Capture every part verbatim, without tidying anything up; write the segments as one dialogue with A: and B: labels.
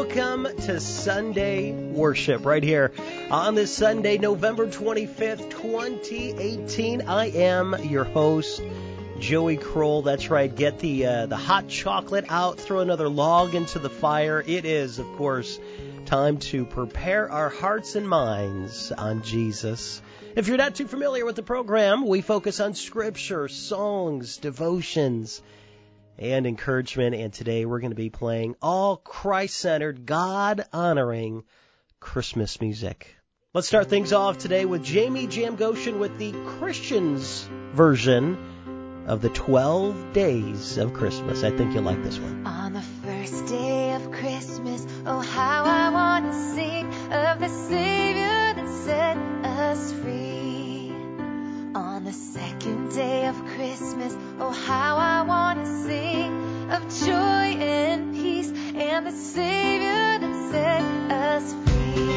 A: welcome to Sunday Worship right here on this Sunday, November twenty-fifth, twenty eighteen. I am your host, Joey Kroll. That's right. Get the uh, the hot chocolate out, throw another log into the fire. It is, of course, time to prepare our hearts and minds on Jesus. If you're not too familiar with the program, we focus on scripture, songs, devotions, and encouragement. And today we're going to be playing all Christ-centered, God-honoring Christmas music. Let's start things off today with Jamie Jamgoshen with the Christians version of the twelve Days of Christmas. I think you'll like this one.
B: On the first day of Christmas, oh how I want to sing of the Savior that set us free. On the second day of Christmas, oh how I want to sing of joy and peace and the Savior that set us free.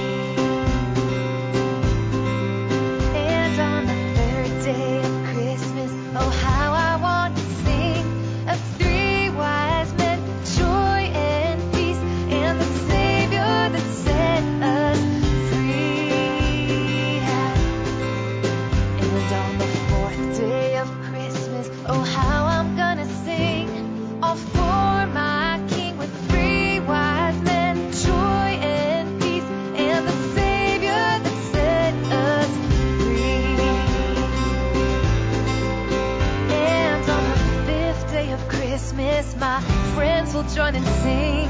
B: And on the third day of Christmas, oh how I want to sing of three wise men, joy and peace and the Savior that set us free. And on the fourth day of Christmas, oh how I'm gonna sing all for my King with three wise men, joy and peace and the Savior that set us free. And on the fifth day of Christmas, my friends will join and sing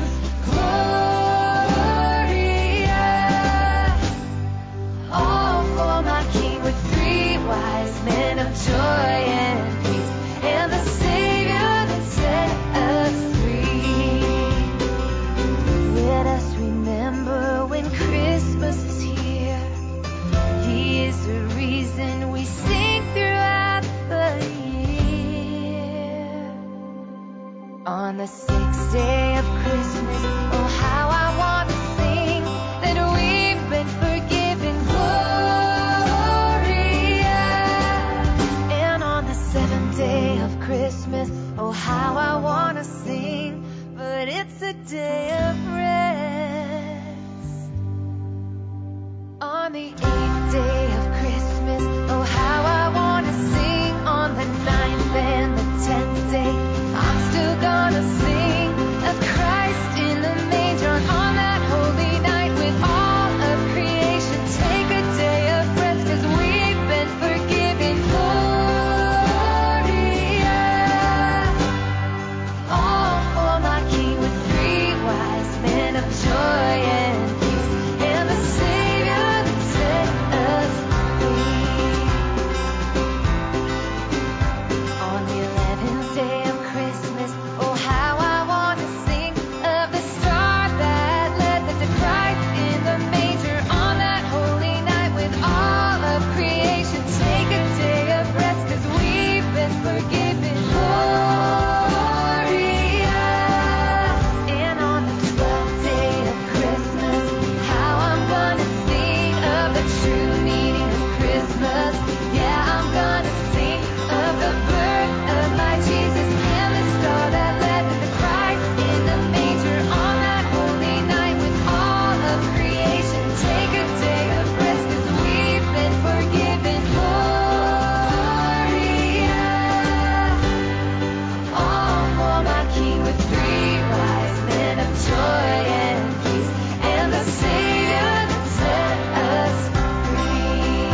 B: Gloria, all for my King with three wise men of joy and peace and the Savior that set us free. Let us remember when Christmas is here, He is the reason we sing throughout the year. On the sixth day of Christmas, oh how I want to sing that we've been forgiven, Gloria. And on the seventh day of Christmas, oh how I want to sing, but it's a day of rest. On the eighth day of Christmas, oh how I want to sing. On the ninth and the tenth day, I'm still gonna sing of Christ in the manger. On that holy night with all of creation, take a day of rest 'cause we've been forgiven, Gloria. All for my King with three wise men of joy and peace and the Savior that set us free. On the eleventh day of Christmas, oh how I want to sing of the star that led them to Christ in the manger. On that holy night with all of creation, take a day of rest 'cause we've been forgiven, Gloria. And on the twelfth day of Christmas, how I'm gonna sing of the true meaning of Christmas. Yeah, I'm gonna sing of the birth of my Jesus and the star that led them to Christ in the manger. On that holy night with all of creation, take a day of rest 'cause we've been forgiven, Gloria. All for my King with three wise men of joy and peace and the Savior that set us free.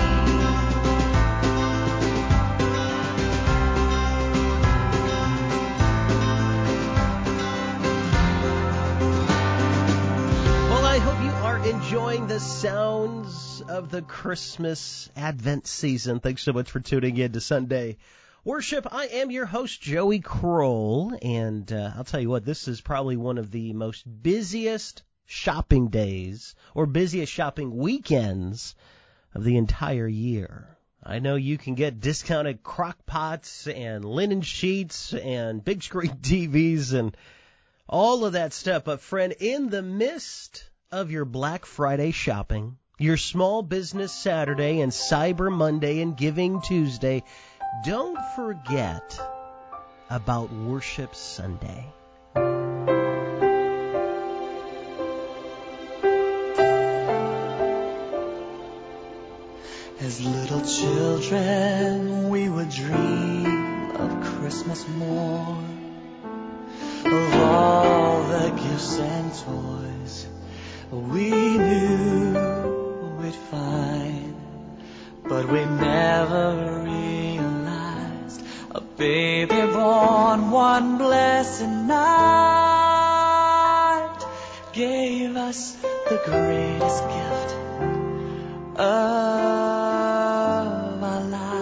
A: Well, I hope you are enjoying the sounds of the Christmas Advent season. Thanks so much for tuning in to Sunday Worship. I am your host, Joey Kroll, and uh, I'll tell you what, this is probably one of the most busiest shopping days or busiest shopping weekends of the entire year. I know you can get discounted crock pots and linen sheets and big screen T Vs and all of that stuff. But friend, in the midst of your Black Friday shopping, your Small Business Saturday and Cyber Monday and Giving Tuesday, don't forget about Worship Sunday.
C: As little children, we would dream of Christmas morn, of all the gifts and toys we knew we'd find. But we never realized a baby born one blessed night gave us the greatest gift of our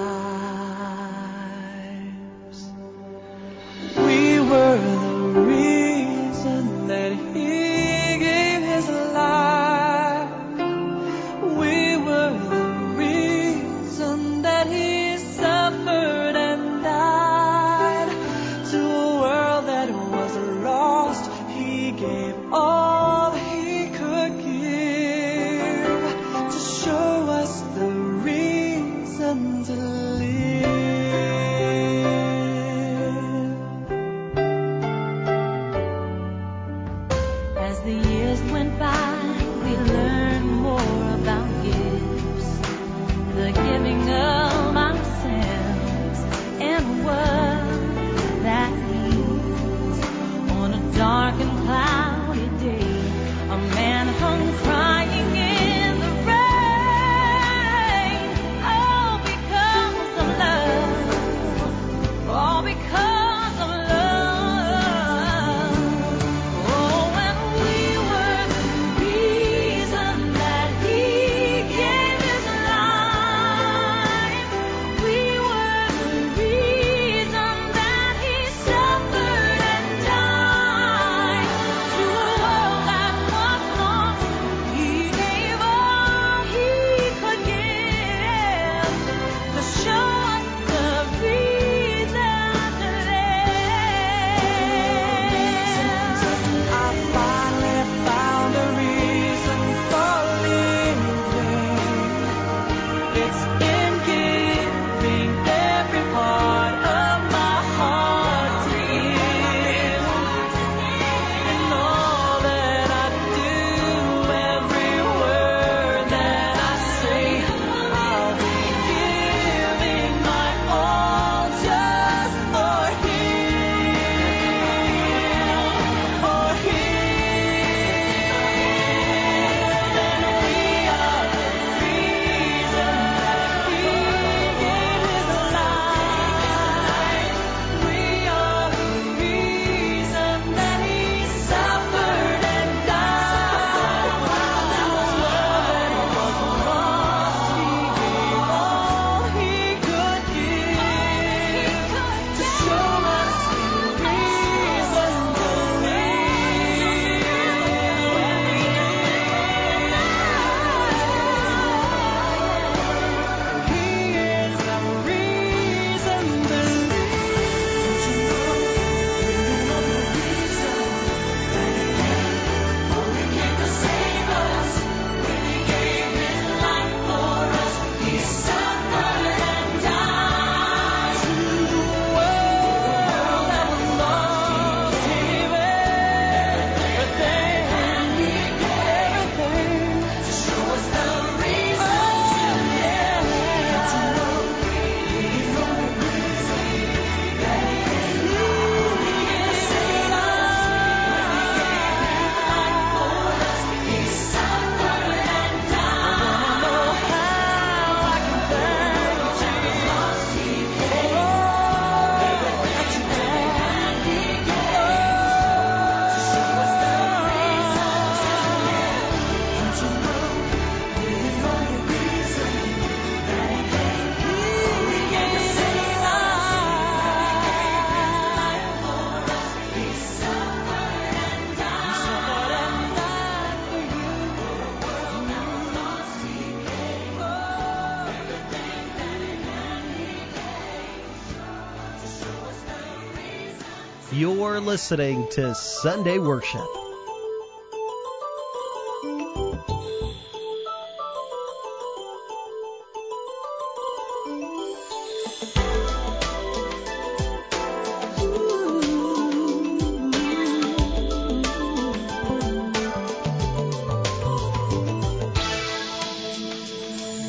C: lives. We were the reason that He gave His life. We were the reason that He suffered and died. To a world that was lost, He gave all He could give to show us the reason to live.
B: As the years went by, we learned more about gifts, the giving of ourselves, and what that means. On a dark and cloudy day, a man hung crying in the rain, all because of love, all because of love. Oh, and we were the reason that He gave His life. We were the reason that He suffered and died. To a world that was lost, He gave all He could give to show us the reason to live.
C: I finally found a reason for living. It's in giving every part of my heart to Him. And all that I do, every word that I say, I'll be giving my all just for Him, for Him. And we are the reason that He gave His life. We are the reason that He suffered and died. To a world that was lost, He gave all He could give to show us the reason to live. He is the reason to live. Don't you know? Do you know the reason that He came? Oh, He came to save us. When He gave His life for us, He suffered and died. To the world that was lost, He gave everything. He gave everything to show us the reason to live. Don't you know? Do you know the reason that He came? He came to save us. He suffered and died. I know how I can thank you, Jesus. Oh, that you died. He gave to show us the reason to live. Don't you know? Do you know the reason that He came? He came to save us. He suffered and died. He suffered and died for you. Everything that He had, He gave to show us the reason.
A: You're listening to Sunday Worship.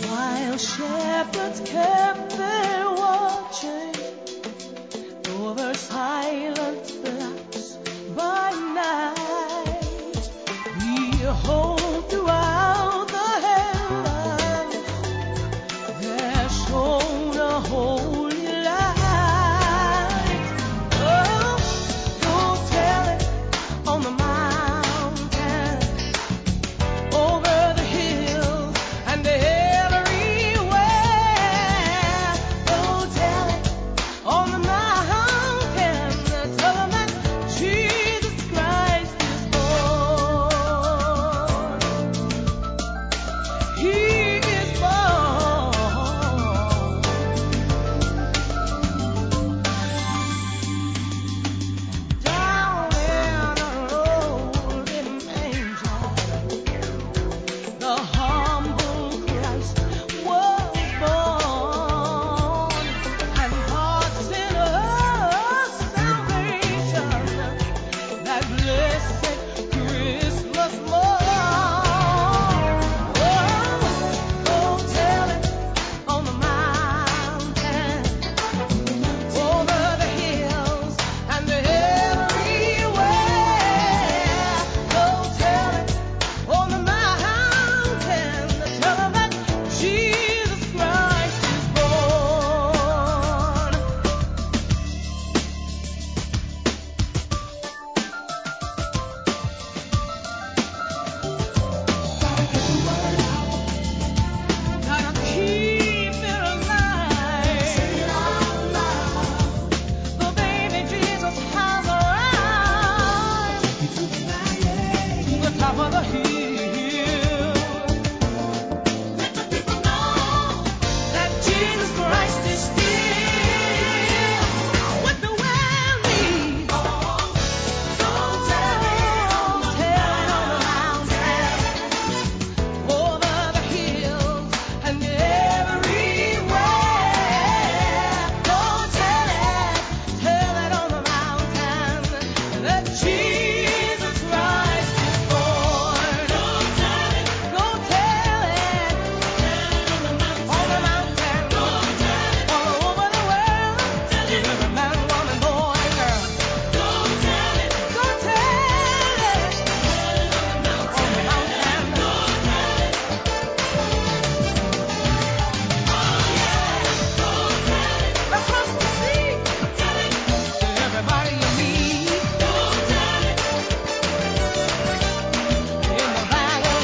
C: While shepherds kept their watching over silent flocks by night, behold, throughout the heavens there shone a holy light. Oh, go tell it on the mountain, over the hills, and everywhere. Go tell it on the mountain, tell them that Jesus Christ is born. He is born. Down in a lowly manger, the humble Christ was born, and God sent us salvation, that blessed Christmas morn. Oh, go tell it on the mountain, over the hills, and everywhere. Go tell it on the mountain, tell them that Jesus Christ is born. Gotta keep it alive. The baby Jesus has arrived. To the top of the hill. Let the people know that Jesus Christ is still with the weary. So tell it, tell it on the mountain, over the hills, and everywhere. Go tell it, tell it on the mountain, that Jesus Christ is born. Go tell it, go tell it, on the mountain, all over the world, to every man, woman, boy, and girl. Go tell it, go tell it, on the mountain, across the sea, to everybody you meet, in the valley,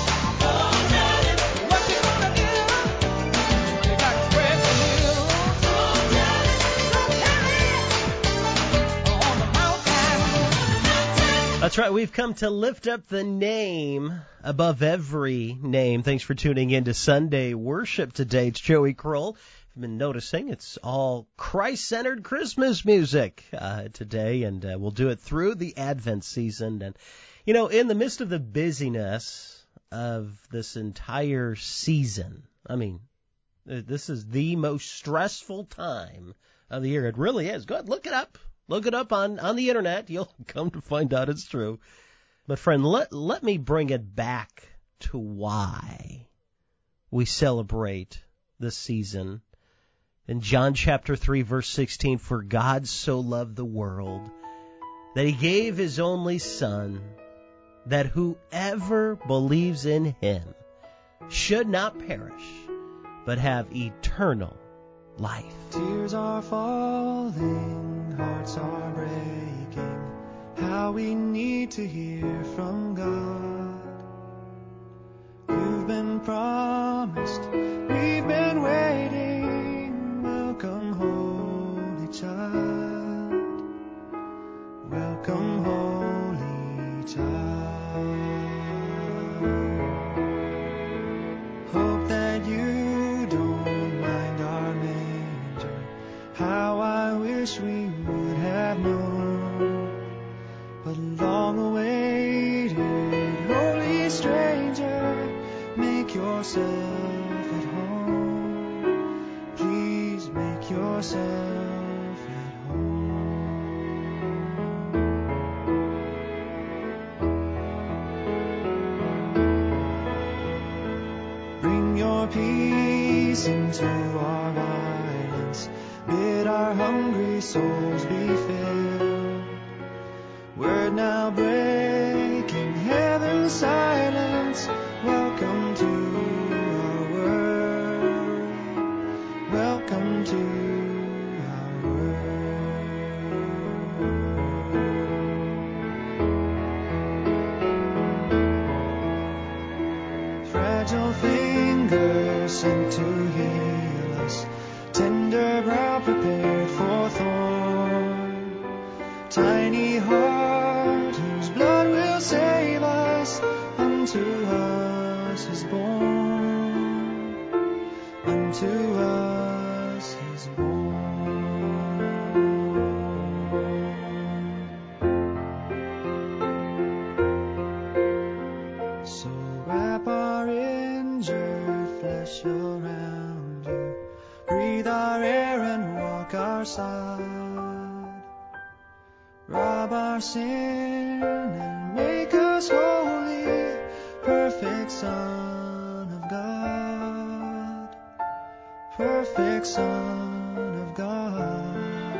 C: what you gonna do? You got bread to live. Go tell it on the mountain.
A: That's right. We've come to lift up the name above every name. Thanks for tuning in to Sunday Worship today. It's Joey Kroll. I've been noticing it's all Christ-centered Christmas music uh, today, and uh, we'll do it through the Advent season. And, you know, in the midst of the busyness of this entire season, I mean, uh, this is the most stressful time of the year. It really is. Go ahead, look it up. Look it up on, on the internet. You'll come to find out it's true. But friend, let, let me bring it back to why we celebrate this season. In John chapter three, verse sixteen, for God so loved the world that he gave his only Son, that whoever believes in him should not perish, but have eternal life.
D: Tears are falling, hearts are breaking. How we need to hear from God. You've been promised, we've been waiting. Welcome, Holy Child. Welcome, Holy Child. Hope that you don't mind our manger. How I wish we would have known. But long awaited, holy stranger, make yourself at home. Please make yourself at home. Bring your your peace into our violence. Bid our hungry souls be filled. Word now breaking heaven's silence. Welcome to our world. Welcome to our world. Fragile fingers sent to heal us. Tender brow prepared for thorn. Tiny heart whose blood will save us. Unto us is born. Unto us is born. So wrap our injured flesh around you. Breathe our air and walk our side. Rob our sin and make us holy. Perfect Son of God. Perfect Son of God.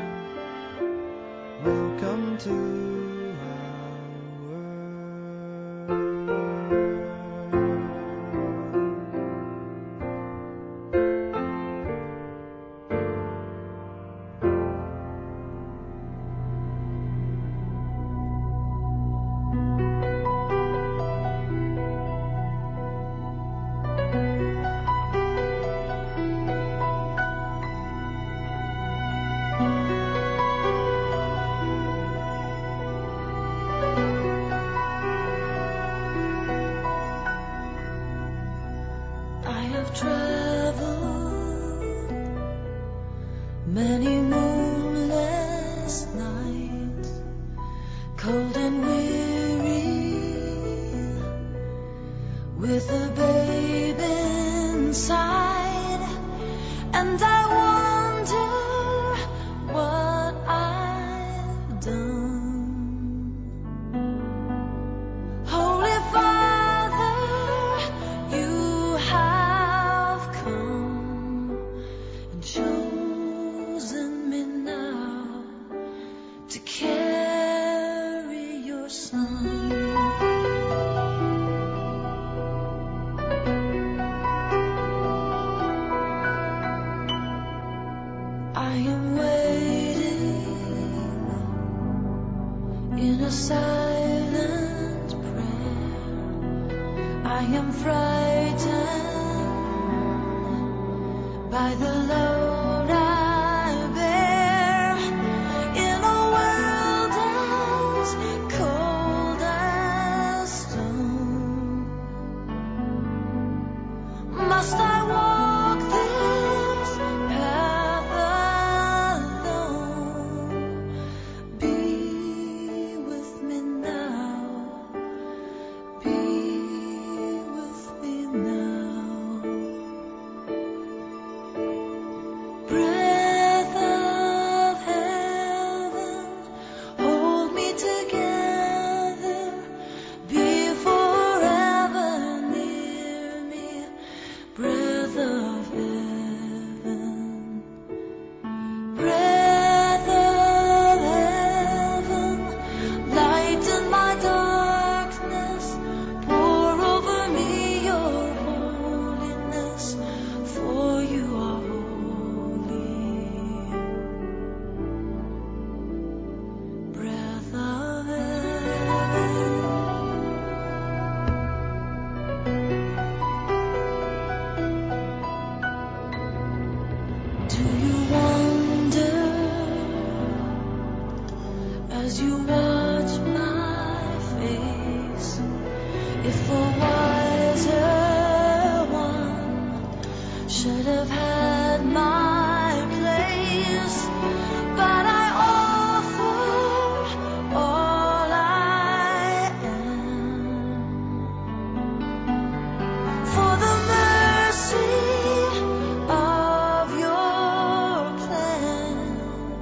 D: Welcome to our world.
C: I have traveled many moonless nights, cold and weary, with a babe inside, and I wonder what I've done. Holy Father, you have come and chosen me now to carry your Son. I am waiting in a silent prayer. I am frightened by the load I bear in a world as cold as stone. Must I walk this path alone? Be with me now. Be with me now. Breath of heaven, hold me together. Be forever near me. Breath of heaven. Breath of heaven, lighten my darkness. Pour over me your holiness, for you are holy. Breath of heaven. Do you wonder as you watch my face if a wiser one should have had my place? But I offer all I am for the mercy of your plan.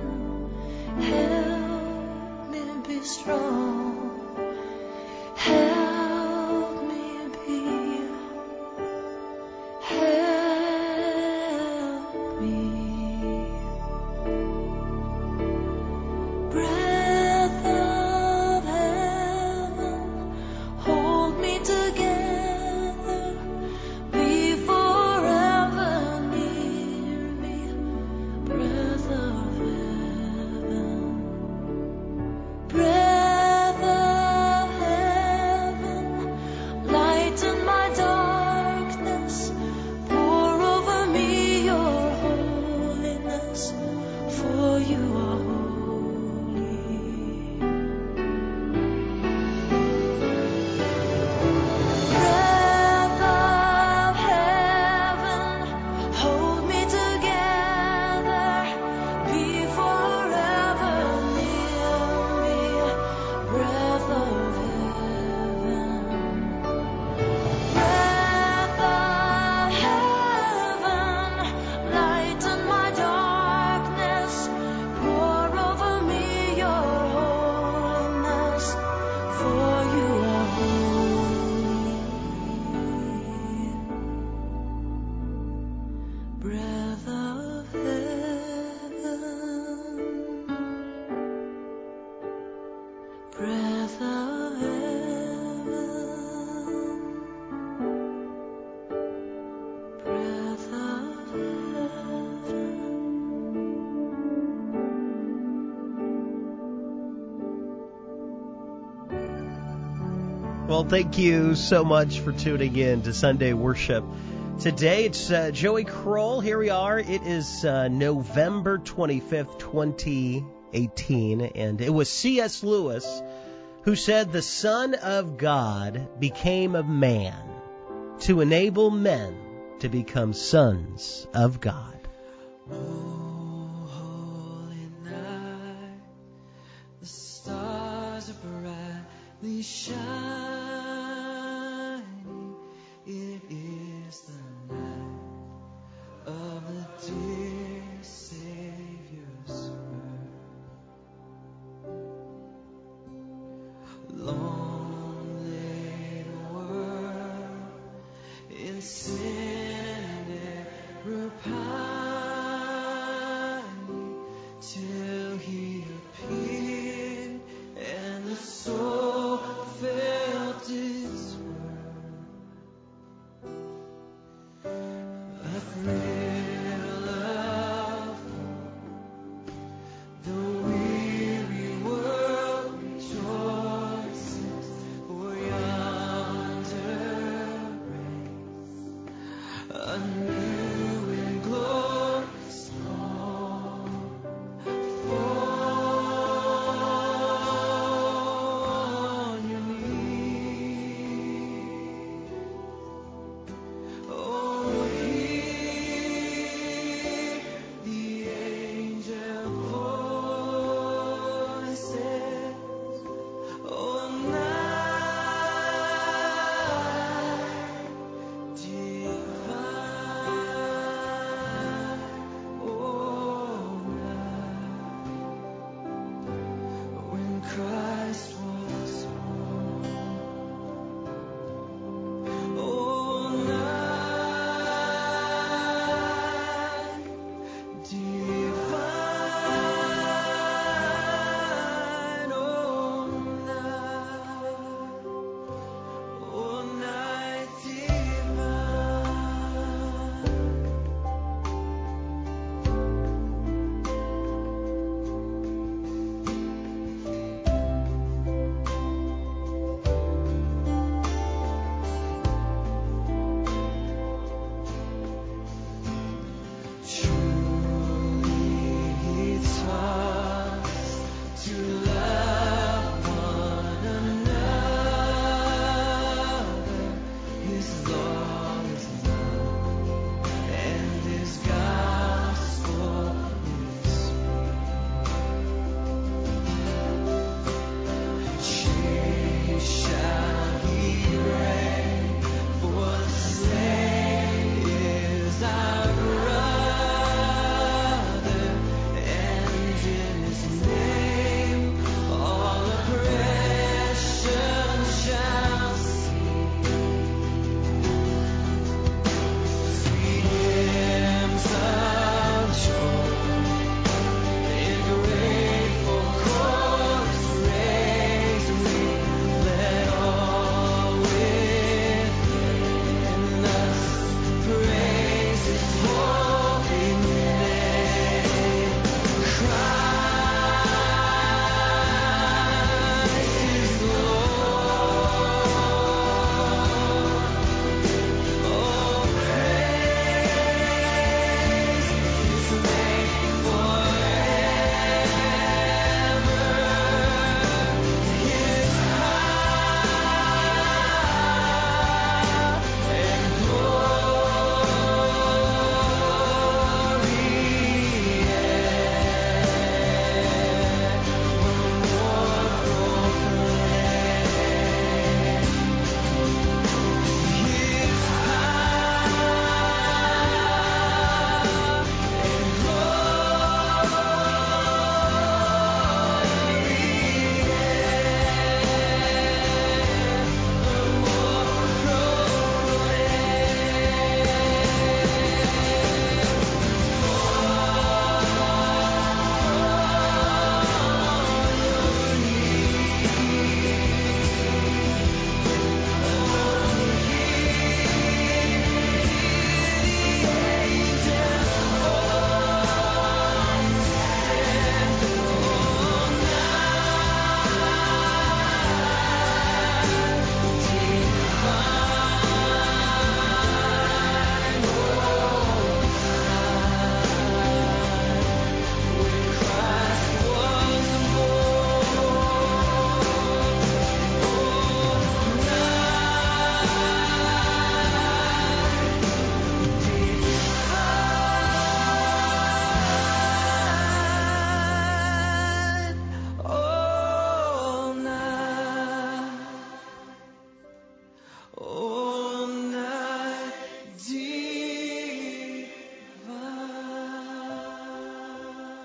C: Help me be strong. Help me be. Help
D: breath of heaven, breath of heaven, breath of heaven.
A: Well, thank you so much for tuning in to Sunday Worship. Today it's uh, Joey Kroll. Here we are. It is uh, November twenty-fifth, twenty eighteen, and it was C S Lewis who said the Son of God became a man to enable men to become sons of God.
D: Oh, holy night, the stars are brightly shining. It is the night of the dear Savior's birth. Long lay the world in sin and error pining, till He appeared and the soul felt its worth. A thrill of the weary world rejoices, for yonder breaks a new and glorious dawn. Fall on your knees. Oh, hear the angel voices. Oh, night divine. Oh, night when Christ was born. Oh, night divine. Oh, night. Oh, night divine. Truly He taught us to love one another. His law is love, and His gospel is peace. Chains shall He break, for the slave is our brother.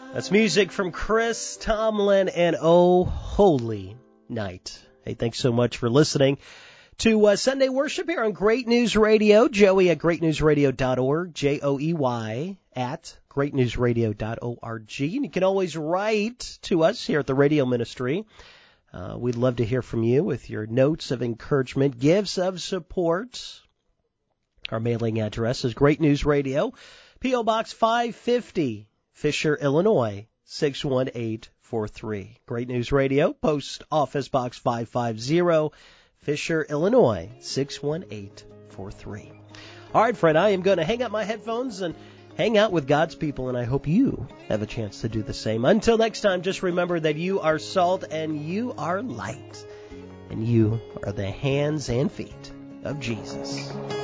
A: That's music from Chris Tomlin and Oh Holy Night. Hey, thanks so much for listening to uh, Sunday Worship here on Great News Radio. Joey at great news radio dot org, J O E Y at great news radio dot org. And you can always write to us here at the radio ministry. Uh, we'd love to hear from you with your notes of encouragement, gifts of support. Our mailing address is Great News Radio, P O Box five fifty, Fisher, Illinois, six one eight four three. Great News Radio, Post Office Box five fifty, Fisher, Illinois, six one eight four three. All right, friend, I am going to hang up my headphones and hang out with God's people, and I hope you have a chance to do the same. Until next time, just remember that you are salt and you are light, and you are the hands and feet of Jesus.